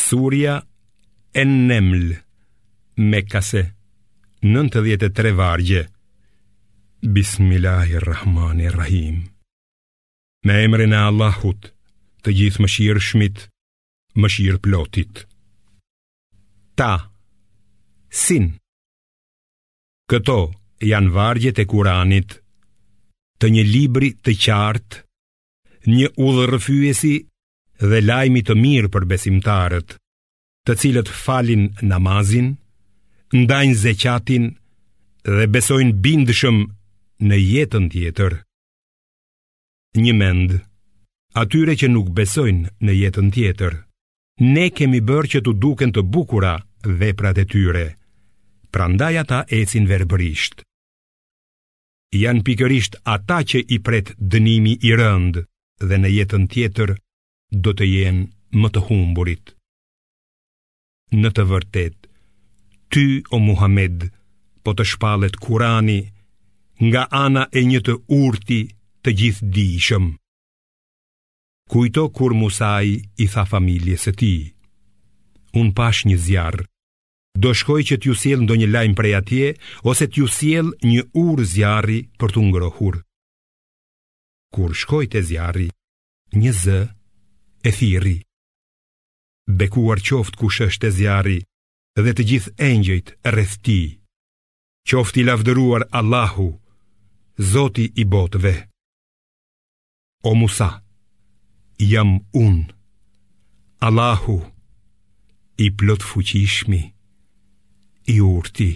Surja En-Neml, Mekase, 93 vargje. Bismillahirrahmanirrahim. Me emrin e Allahut, të gjithë mëshirshmit, mëshirëplotit. Ta, Sin. Këto janë vargjet e Kuranit, të një libri të qartë, një udhërrëfyesi dhe lajmi të mirë për besimtarët, të cilët falin namazin, ndajnë zeqatin dhe besojnë bindshëm në jetën tjetër. Një mend, atyre që nuk besojnë në jetën tjetër, ne kemi bërë që të duken të bukura veprat e tyre, prandaj ata ecin verbërisht. Janë pikërisht ata që i pret dënimi i rënd dhe në jetën tjetër do të jenë më të humburit. Në të vërtet, ty o Muhammed, po të shpalet Kurani nga ana e një të urti të gjithdijshëm. Kujto kur Musai i tha familjes së tij: unë pash një zjarr, do shkoj që t'ju sjell ndonjë lajm prej atje, ose t'ju sjell një urë zjarri për t'u ngrohur. Kur shkoj te zjarri, një zë e thirri: bekuar qoft kush është e zjarri dhe të gjithë engjëjt rreth tij. Qoft i lavdëruar Allahu, Zoti i botëve. O Musa, jam unë, Allahu, i plot fuqishmi, i urti.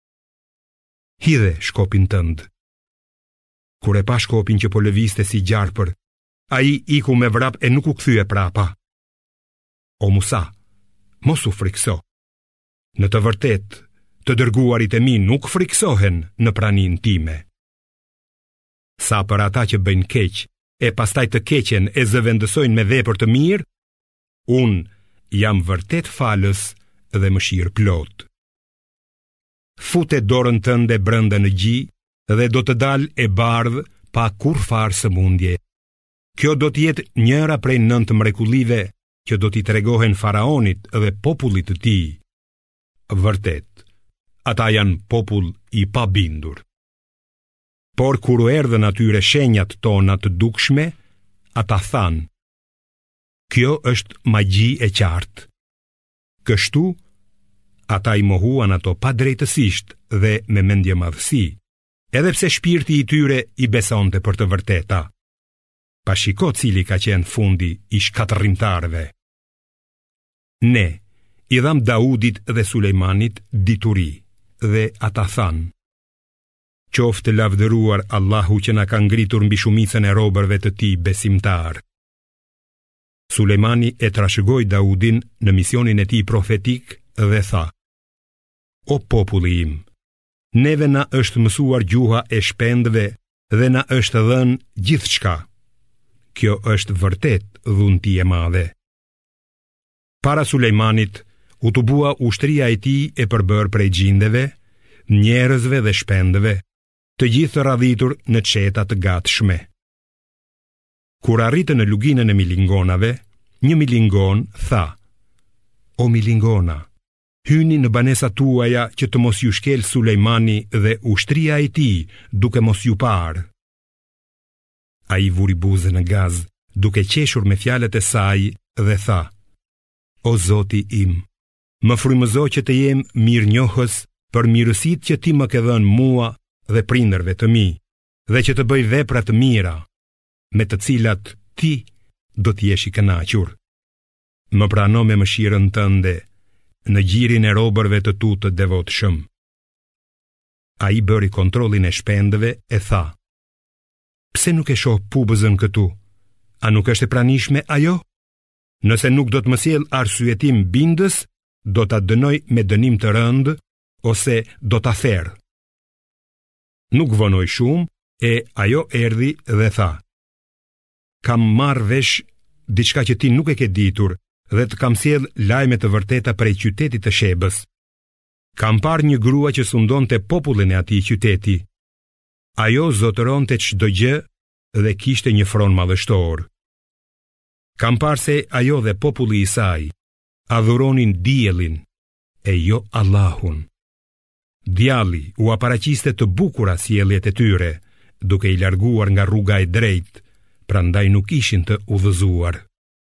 Hidhe shkopin tënd. Kur e pa shkopin që po lëviste si gjarpër, ai iku me vrap e nuk u kthye prapa. O Musa, mos u frikso. Në të vërtet, të dërguarit e mi nuk friksohen në pranin time. Sa për ata që bëjnë keq, e pastaj të keqen e zëvendësojnë me vepër të mirë, unë jam vërtet falës dhe mëshirë plot. Fute dorën tënde brenda në gji dhe do të dalë e bardhë pa kur farë sëmundje. Kjo do të jetë njëra prej 9 mrekullive që do t'i tregohen faraonit dhe popullit të tij. Vërtet, ata janë popull i pabindur. Por kur u erdhën atyre shenjat tona të dukshme, ata thanë: kjo është magji e qartë. Kështu, ata i mohuan ato pa drejtësisht dhe me mendje madhësi, edhe pse shpirti i tyre i besonte për të vërteta. Pa shiko cili ka qenë fundi i shkatërrimtarëve. Ne i dham Daudit dhe Sulejmanit dituri, dhe ata thanë: qoftë lavdëruar Allahu që na ka ngritur mbi shumicën e robërve të tij besimtar. Sulejmani e trashëgoi Daudin në misionin e tij profetik dhe tha: o populli im, neve na është mësuar gjuha e shpendëve dhe na është dhënë gjithçka. Kjo është vërtet dhunti e madhe. Para Sulejmanit u të bua ushtria e tij e përbër prej gjindeve, njerëzve dhe shpendëve, të gjithë radhitur në qeta të gatshme. Kur arritën në luginën e milingonave, një milingon tha: o milingona, hyni në banesat tuaja që të mos ju shkel Sulejmani dhe ushtria e tij duke mos ju parë. Ai vuri buzën në gaz, duke qeshur me fjalët e saj dhe tha: o Zoti im, më frymëzo që të jem mirënjohës për mirësitë që ti më ke dhënë mua dhe prindërve të mi, dhe që të bëj vepra të mira, me të cilat ti do të jesh i kënaqur. Më prano me mëshirën tënde në gjirin e robërve të tu të devotshëm. Ai bëri kontrollin e shpendëve e tha: pse nuk e shoh pubëzën këtu? A nuk është e pranishme ajo? Nëse nuk do të më sjell arsyetim bindës, do ta dënoj me dënim të rëndë ose do ta therr. Nuk vonoi shumë e ajo erdhi dhe tha: kam marrë vesh diçka që ti nuk e ke ditur dhe të kam sjell lajme të vërteta prej qytetit të Shebës. Kam parë një grua që sundonte popullin e atij qyteti. Ajo zotëronte çdo gjë dhe kishte një fron madhështor. Kam parë se ajo dhe populli i saj adhuronin diellin e jo Allahun. Djalli u aparaqiste të bukura sjelljet e tyre, duke i larguar nga rruga e drejtë, prandaj nuk ishin të udhëzuar.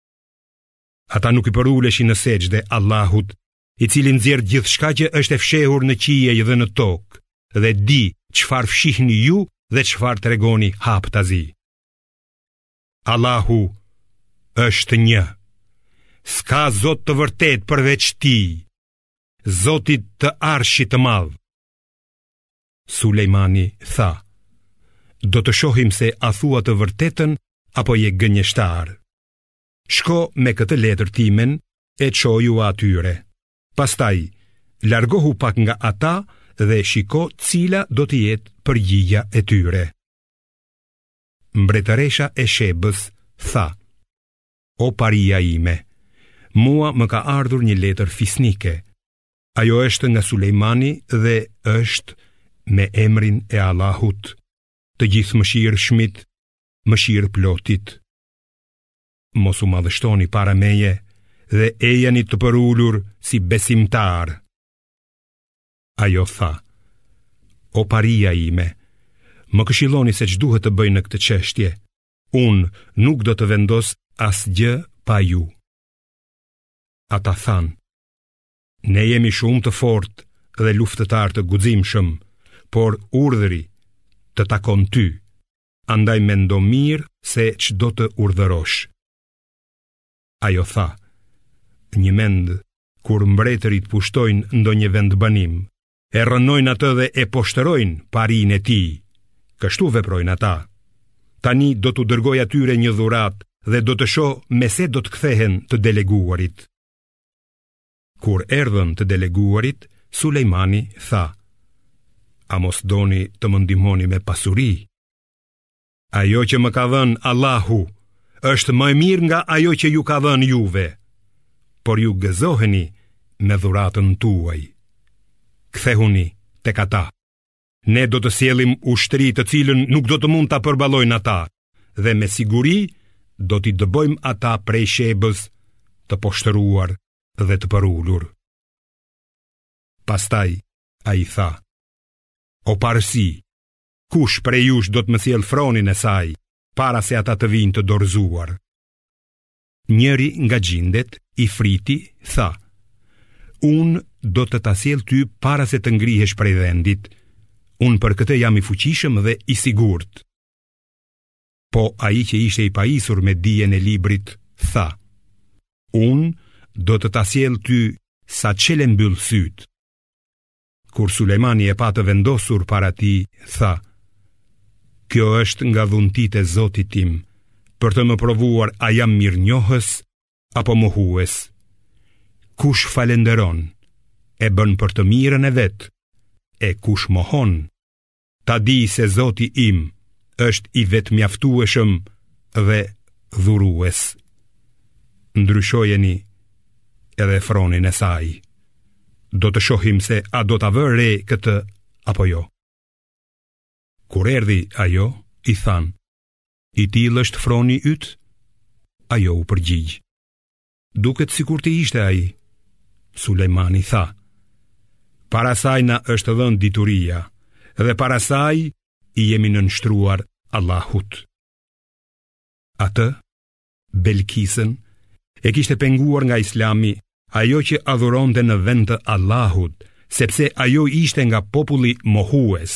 Ata nuk i përuleshin në sejdë Allahut, i cili nxjerr gjithçka që është e fshehur në qiell dhe në tokë, dhe di çfarë fshihni ju dhe çfarë tregoni haptazi. Allahu është një. S'ka Zot të vërtet përveç Tij, Zotit të Arshit të Madh. Sulejmani tha: do të shohim se a thua të vërtetën apo je gënjeshtar. Shko me këtë letër timen e çoju atyre. Pastaj largohu pak nga ata dhe shiko cila do të jetë përgjigja e tyre. Mbretëresha e Shebës tha: o paria ime, mua më ka ardhur një letër fisnike. Ajo është nga Sulejmani dhe është me emrin e Allahut, të gjithë mëshirshmit, mëshirë plotit. Mos u madhështoni para meje dhe ejani të përulur si besimtar. Ajo tha: o paria ime, më këshilloni se ç'duhet të bëj në këtë çështje. Unë nuk do të vendos asgjë pa ju. Ata thanë: ne jemi shumë të fortë dhe luftëtar të guximshëm, por urdhri të takon ty, andaj mendo mirë se ç'do të urdhërosh. Ajo tha: një mend kur mbretërit pushtojnë ndonjë vendbanim, e rrënojnë atë dhe e poshtërojnë parinë e tij. Kështu veprojnë ata. Tani do t'u dërgoj atyre një dhuratë dhe do të shoh me se do të kthehen të deleguarit. Kur erdhën të deleguarit, Sulejmani tha: a mos doni të më ndihmoni me pasuri? Ajo që më ka dhënë Allahu është më e mirë nga ajo që ju ka dhënë juve, por ju gëzoheni me dhuratën tuaj. Kthehuni tek ata. Ne do të sjellim ushtri të cilën nuk do të mund ta përballojnë ata, dhe me siguri do t'i dëbojmë ata prej Shebës, të poshtëruar dhe të përulur. Pastaj ai tha: o parësi, kush prej jush do të më sjell fronin e saj, para se ata të vinë të dorëzuar? Njëri nga gjindet, i friti, tha: unë do të ta sjell ty para se të ngrihesh prej vendit. Unë për këtë jam i fuqishëm dhe i sigurt. Po ai që ishte i pajisur me dijen e librit, tha: unë do të ta sjell ty sa çele mbyll syt. Kur Sulejmani e pa të vendosur para tij, tha: kjo është nga dhuntit e Zotit tim, për të më provuar a jam mirënjohës apo mohues. Kush falenderon, e bën për të mirën e vet, e kush mohon, ta di se Zoti im është i vetmjaftueshëm dhe dhurues. Ndryshojeni edhe fronin e saj. Do të shohim se a do ta vë re këtë apo jo. Kur erdhi ajo, i than: i tillë është froni yt? Ajo u përgjigj: duket sikur të ishte ai. Sulejmani tha: para saj na është dhënë dituria, dhe para saj i jemi nënshtruar Allahut. Atë, Belkisën, e kishte penguar nga Islami ajo që adhuronte në vend të Allahut, sepse ajo ishte nga populli mohues.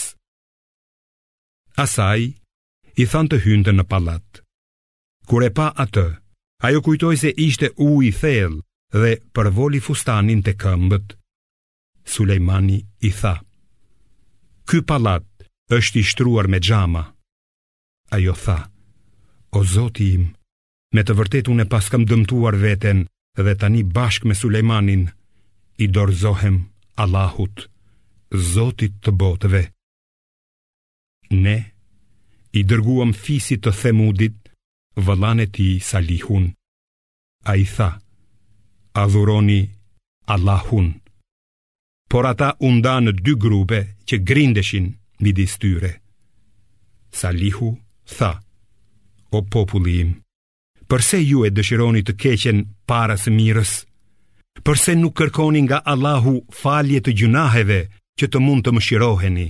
Asaj i than të hynte në pallat. Kur e pa atë, ajo kujtoi se ishte ujë i thellë dhe përvoli fustanin te këmbët. Sulejmani i tha: ky pallat është i shtruar me xhama. Ajo tha: o Zoti im, me të vërtetë unë pas kam dëmtuar veten dhe tani bashkë me Sulejmanin i dorëzohem Allahut, Zotit të botëve. Ne i dërguam fisit të Themudit vëllain e tij Salihun. Ai tha: adhuroni Allahun. Por ata u ndanë në 2 grupe që grindeshin midis tyre. Salihu tha: o populli im, përse ju e dëshironi të keqen para së mirës? Përse nuk kërkoni nga Allahu falje të gjunaheve që të mund të mëshiroheni?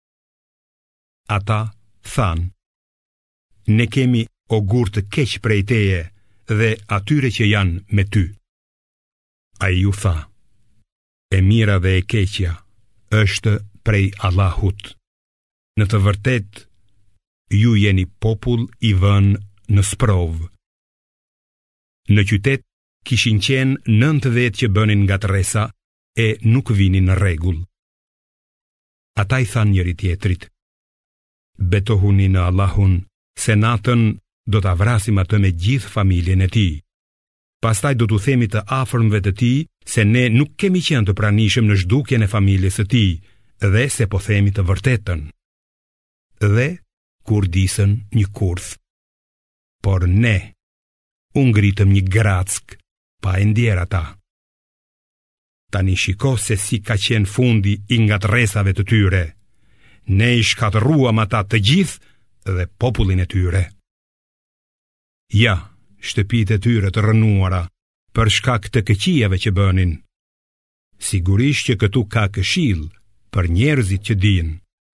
Ata thanë: Ne kemi ogur të keq prej teje dhe atyre që janë me ty. Ai ju tha: E mira dhe e keqja është prej Allahut. Në të vërtet, ju jeni popull i vënë në sprovë. Në qytet kishin qenë 9 vetë që bënin ngatresa e nuk vinin në rregull. Ata i thanë njëri tjetrit: Betohuni në Allahun se natën do ta vrasim atë me gjithë familjen e tij. Pastaj do t'u themi të afërmve të tij se ne nuk kemi qenë të pranishëm në zhdukjen e familjes së tij dhe se po themi të vërtetën. Dhe kur disën një kurth. Por ne u ngritëm një grack pa e ndjer ata. Tani shiko se si ka qenë fundi i ngatresave të tyre. Ne i shkatëruam ata të gjithë dhe popullin e tyre. Ja, shtëpitë e tyre të rënuara për shkak të keqijave që bënin. Sigurisht që këtu ka këshill për njerëzit që dinë.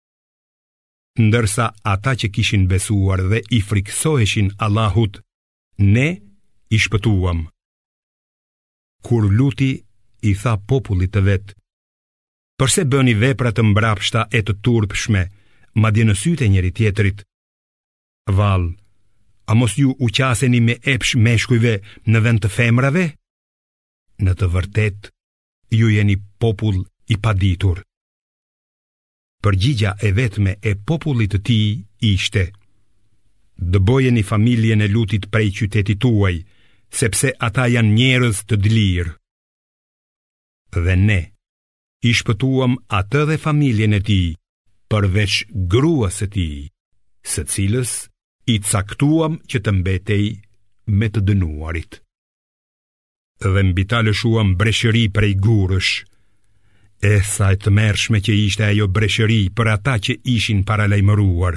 Ndërsa ata që kishin besuar dhe i friksoheshin Allahut, ne i shpëtuam. Kur Luti i tha popullit të vet: Përse bëni vepra të mbrapshta e të turpshme, madje në sytë e njëri tjetrit? Vallë, a mos ju u qaseni me epsh meshkujve në vend të femrave? Në të vërtet, ju jeni popull i paditur. Përgjigja e vetme e popullit të tij ishte: Dëbojeni familjen e Lutit prej qytetit tuaj, sepse ata janë njerëz të dlirë. Dhe ne i shpëtuam atë dhe familjen e tij, përveç gruas së tij, së cilës i caktuam që të mbetej me të dënuarit. Dhe mbi ta lëshuam breshëri prej gurësh. E sa e të tmerrshme që ishte ajo breshëri për ata që ishin paralajmëruar.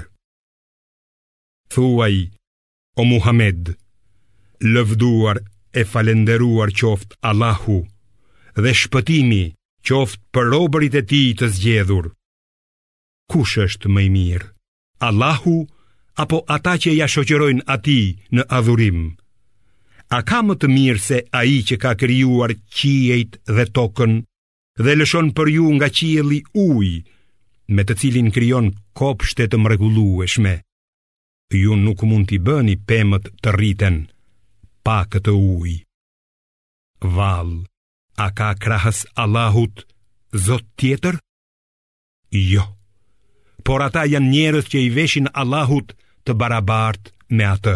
Thuaj, o Muhammed, lëvduar e falenderuar qoftë Allahu, dhe shpëtimi qoftë për robërit e tij të zgjedhur. Kush është më i mirë, Allahu apo ata që ja shoqërojnë atij në adhurim? A ka më të mirë se ai që ka krijuar qiejt dhe tokën dhe lëshon për ju nga qielli ujë, me të cilin krijon kopshte të mrekullueshme? Ju nuk mund t'i bëni pemët të rriten pa këtë ujë. Vallë, a ka krahas Allahut Zot tjetër? Jo, por ata janë njerëz që i veshin Allahut të barabartë me atë.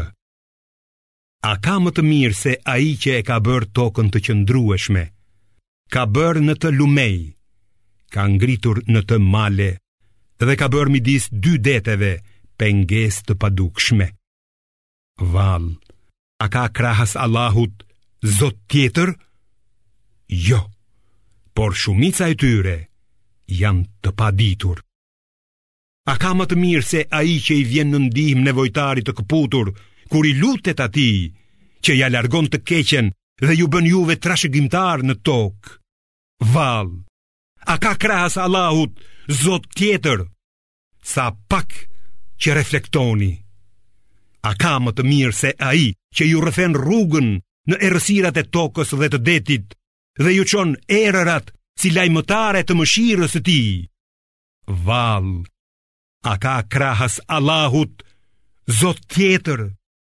A ka më të mirë se ai që e ka bërë tokën të qëndrueshme, ka bërë në të lumej, ka ngritur në të male dhe ka bërë midis 2 deteve pengesë të padukshme? Vallë, a ka krahas Allahut Zot tjetër? Jo, por shumica e tyre janë të paditur. A ka më të mirë se ai që i vjen në ndihmë nevojtarit të këputur, kur i lutet atij, që ja largon të keqen dhe ju bën juve trashëgimtar në tokë? Vallë, a ka krahas Allahut Zot tjetër? Sa pak që reflektoni. A ka më të mirë se ai që ju rrethen rrugën në errësirat e tokës dhe të detit dhe ju çon erërat si lajmëtare të mëshirës së tij? Vallë, a ka krahas Allahut Zot tjetër?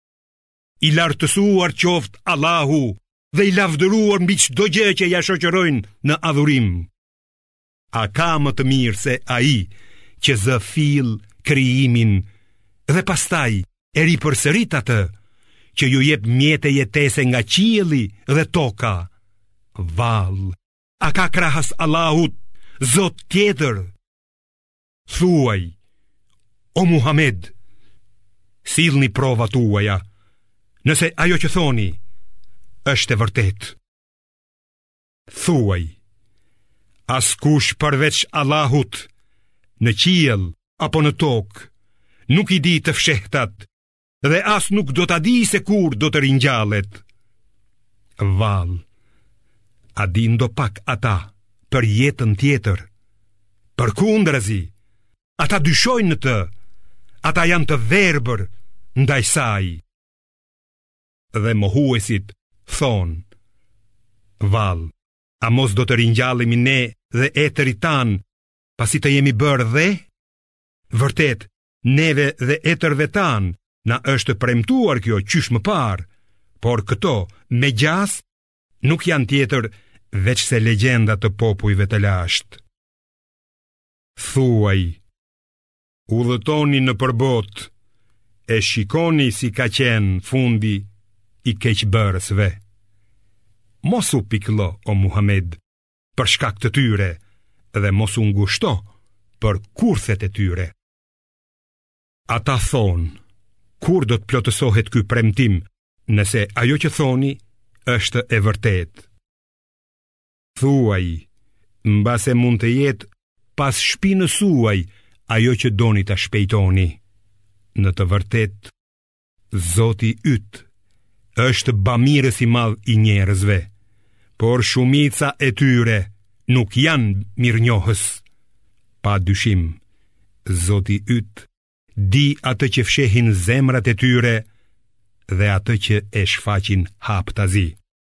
I lartësuar qoftë Allahu dhe i lavdëruar mbi çdo gjë që ja shoqërojnë në adhurim. A ka më të mirë se ai që zë fill krijimin dhe pastaj e ripërsërit atë, që ju jep mjete jetese nga qielli dhe toka? Vallë, a ka krahas Allahut Zot tjetër? Thuaj, o Muhammed, sillni provat tuaja, nëse ajo që thoni është e vërtet. Thuaj, askush përveç Allahut, në qiell apo në tokë, nuk i di të fshehtat, dhe as nuk do ta di se kur do të ringjallet. Vallë, A din do pak ata për jetën tjetër? Përkundrazi, ata dyshojnë në të, ata janë të verbër ndaj saj. Dhe mohuesit thonë: Val, a mos do të ringjallemi ne dhe etëri tan, pasi të jemi bërë dhe? Vërtet, neve dhe etërve tan na është premtuar kjo qysh më parë, por këto me gjas nuk janë tjetër veç se legjenda të popujve të lashtë. Thuaj, udhëtoni në përbot, e shikoni si ka qenë fundi i keqbërësve. Mos u piklo, o Muhammed, për shkak të tyre, dhe mos u ngushto për kurthet e tyre. Ata thonë: kur do të plotësohet ky premtim, nëse ajo që thoni është e vërtet? Thuaj, mbase mund të jetë pas shpinës suaj ajo që doni ta shpejtoni. Në të vërtet, Zoti yt është bamirës i madh i njerëzve, por shumica e tyre nuk janë mirënjohës. Pa dyshim, Zoti yt di atë që fshehin zemrat e tyre dhe atë që e shfaqin haptazi.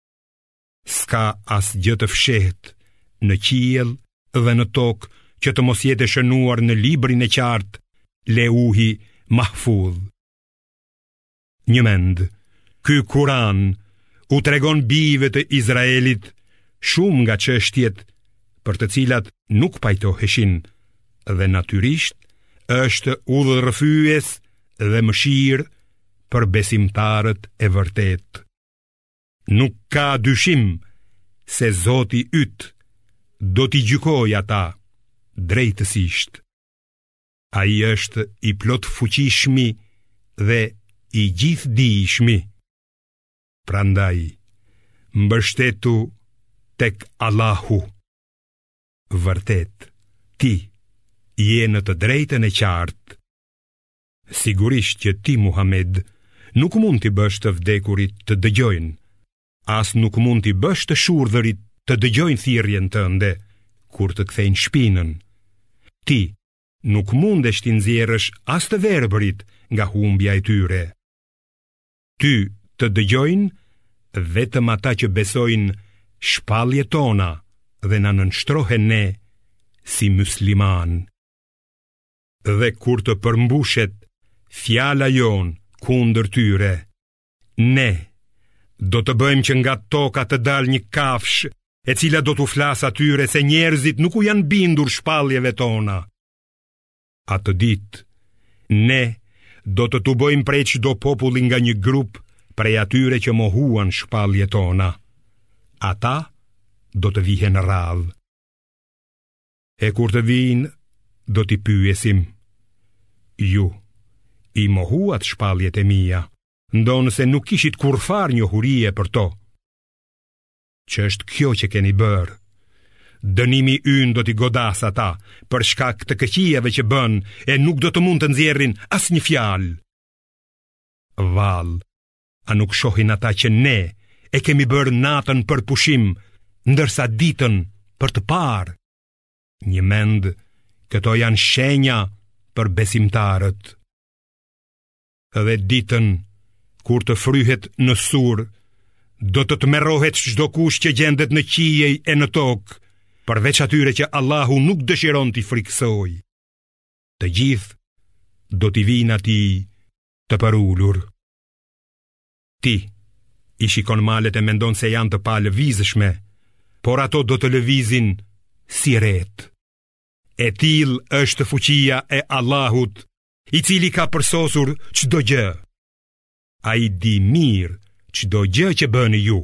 Ska asgjë të fsheht në qiell dhe në tokë që të mos jetë shënuar në librin e qartë, Leuhi Mahfudh. Një mend, ky Kur'an u tregon bijve të Izraelit shumë nga çështjet për të cilat nuk pajtoheshin, dhe natyrisht është udhërrëfyes dhe mëshirë për besimtarët e vërtet. Nuk ka dyshim se Zoti yt do t'i gjykojë ata drejtësisht. Ai është i plot fuqishmi dhe i gjithdijshmi. Prandaj, mbështetu tek Allahu. Vërtet, ti je në të drejtën e qartë. Sigurisht që ti, Muhammed, nuk mund t'i bësh të vdekurit të dëgjojnë, as nuk mund t'i bësh të shurdhërit të dëgjojnë thirrjen tënde kur të kthejnë shpinën. Ti nuk mundesh t'i nxjerrësh as të verbërit nga humbja e tyre. Ty të dëgjojnë vetëm ata që besojnë shpalljet tona dhe na nënshtrohen ne si musliman. Dhe kur të përmbushet fjala jon kundër tyre, ne do të bëjmë që nga toka të dalë një kafshë e cila do t'u flasë atyre se njerëzit nuk u janë bindur shpalljeve tona. Atë ditë, ne do të t'u bëjmë prej çdo populli nga një grup prej atyre që mohuan shpalljet tona. Ata do të vihen radhë. E kur të vinë, do t'i pyesim: ju i mohuat shpalljet e mia, ndonë se nuk kishit kurfar njohurie për to. Që është kjo që keni bërë? Dënimi ynë do t'i godas ata për shkak të këqijave që bën, e nuk do të mund të nxjerrin asnjë fjalë. Vallë, a nuk shohin ata që ne e kemi bërë natën për pushim, ndërsa ditën për të parë? Një mend, këto janë shenja për besimtarët. Dhe ditën, kur të fryhet në sur, do të tmerrohet çdo kush që gjendet në qiej e në tokë, përveç atyre që Allahu nuk dëshiron t'i friksoj. Të gjithë do t'i vinë atij të përulur. Ti i shikon malet e mendon se janë të pa lëvizshme, por ato do të lëvizin si ret. E till është fuqia e Allahut, i cili ka përsosur çdo gjë. Ai di mirë çdo gjë që bëni ju.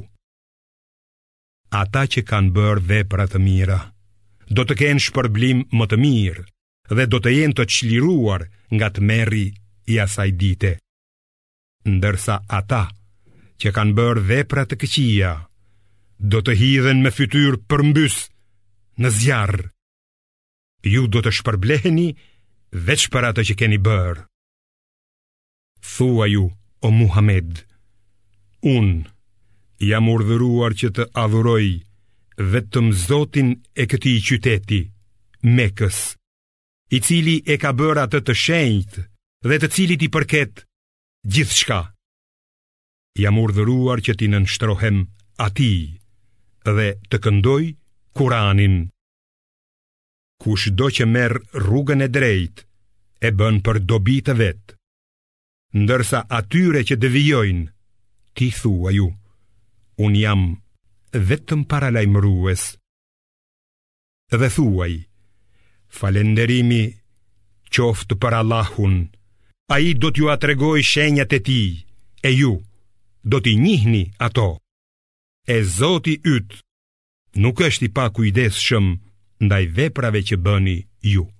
Ata që kanë bërë vepra të mira do të kenë shpërblim më të mirë dhe do të jenë të çliruar nga tmerri i asaj dite. Ndërsa ata që kanë bërë vepra të këqija do të hidhen me fytyrë përmbys në zjarr. Ju do të shpërbleheni veç për atë që keni bërë. Thua ju, o Muhammed, unë jam urdhëruar që të adhuroj vetëm Zotin e këtij qyteti, Mekës, i cili e ka bërë atë të shenjtë dhe të cilit i përket gjithçka. Jam urdhëruar që t'i nënshtrohem atij dhe të këndoj Kuranin. Kushdo që merr rrugën e drejtë e bën për dobi të vet, ndërsa atyre që devijojnë, ti thua ju, unë jam vetëm paralajmërues. Dhe thuaj, falënderimi qoftë për Allahun, ai do t'ju atregoj shenjat e tij, e ju do t'i njihni ato. E Zoti yt nuk është i pakujdesshëm ndaj veprave që bëni ju.